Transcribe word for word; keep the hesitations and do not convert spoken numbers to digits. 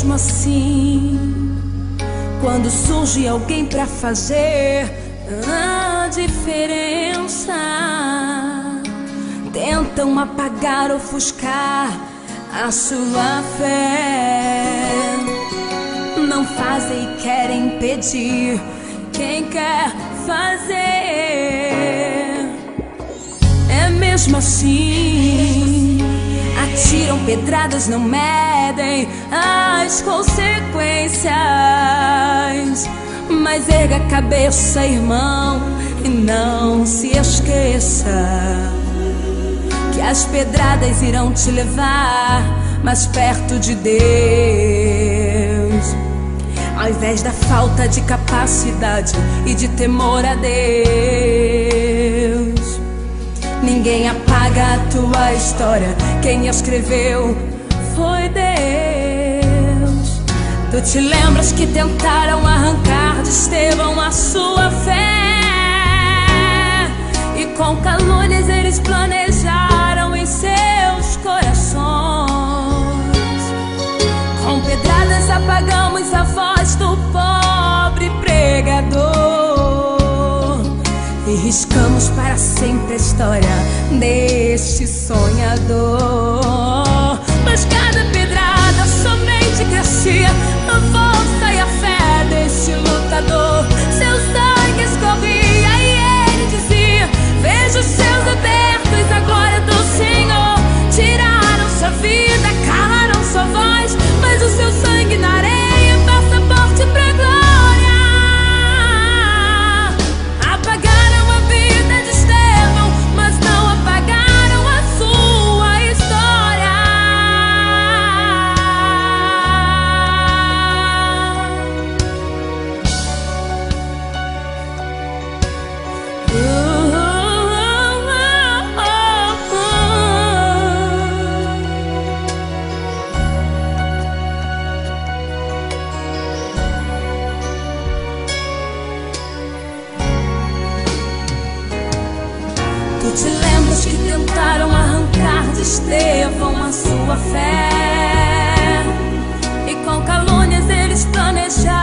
mesmo assim, quando surge alguém pra fazer a diferença, tentam apagar, ofuscar a sua fé. Não fazem e querem impedir quem quer fazer. É mesmo assim, atiram pedradas, não medem as consequências. Mas erga a cabeça, irmão, e não se esqueça que as pedradas irão te levar mais perto de Deus. Ao invés da falta de capacidade e de temor a Deus, ninguém apaga a tua história, quem escreveu foi Deus. Tu te lembras que tentaram arrancar de Estevão a sua fé, e com calúnias eles planejaram em seus corações. Com pedradas apagamos a voz do pobre pregador e riscamos para sempre a história deste sonhador. Mas cada pedrada somente crescia a força e a fé deste lutador. Seu sangue escorria e ele dizia: vejo os céus abertos, a glória do Senhor. Tiraram sua vida, calaram sua voz, mas o seu sangue na areia, passaporte pra glória. Apagaram a vida de Estevão, mas não apagaram a sua história. Uh, uh, uh, uh, uh, Tu te lembras que tentaram arrancar de Estevão a sua fé, e com calúnias eles planejaram